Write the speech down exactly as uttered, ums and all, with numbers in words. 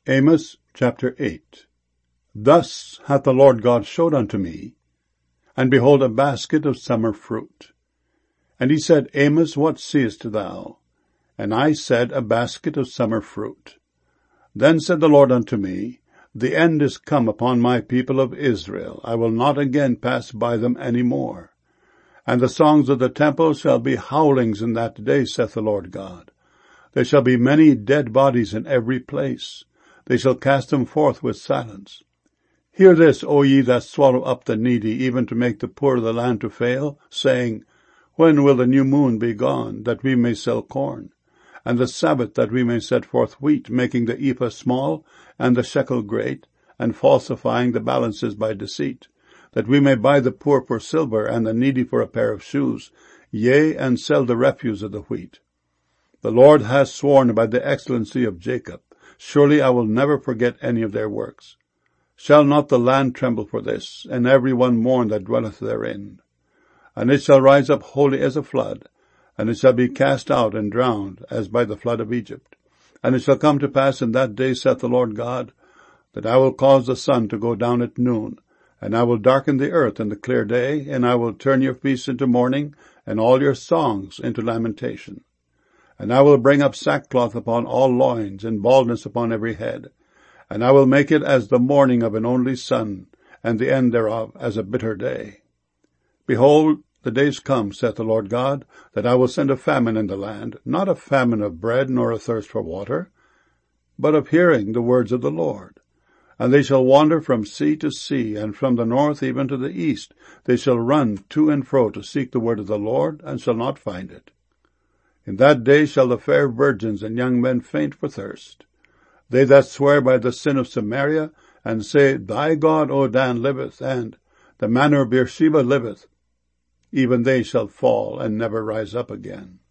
Amos chapter eight. Thus hath the Lord God showed unto me, and behold, a basket of summer fruit. And he said, Amos, what seest thou? And I said, a basket of summer fruit. Then said the Lord unto me, The end is come upon my people of Israel. I will not again pass by them any more. And the songs of the temple shall be howlings in that day, saith the Lord God. There shall be many dead bodies in every place. They shall cast them forth with silence. Hear this, O ye that swallow up the needy, even to make the poor of the land to fail, saying, When will the new moon be gone, that we may sell corn? And the Sabbath, that we may set forth wheat, making the ephah small, and the shekel great, and falsifying the balances by deceit, that we may buy the poor for silver, and the needy for a pair of shoes, yea, and sell the refuse of the wheat. The Lord hath sworn by the excellency of Jacob, surely I will never forget any of their works. Shall not the land tremble for this, and every one mourn that dwelleth therein? And it shall rise up wholly as a flood, and it shall be cast out and drowned, as by the flood of Egypt. And it shall come to pass in that day, saith the Lord God, that I will cause the sun to go down at noon, and I will darken the earth in the clear day, and I will turn your feasts into mourning, and all your songs into lamentation. And I will bring up sackcloth upon all loins, and baldness upon every head. And I will make it as the mourning of an only son, and the end thereof as a bitter day. Behold, the days come, saith the Lord God, that I will send a famine in the land, not a famine of bread, nor a thirst for water, but of hearing the words of the Lord. And they shall wander from sea to sea, and from the north even to the east. They shall run to and fro to seek the word of the Lord, and shall not find it. In that day shall the fair virgins and young men faint for thirst. They that swear by the sin of Samaria, and say, Thy God, O Dan, liveth, and the manor of Beersheba liveth, even they shall fall and never rise up again.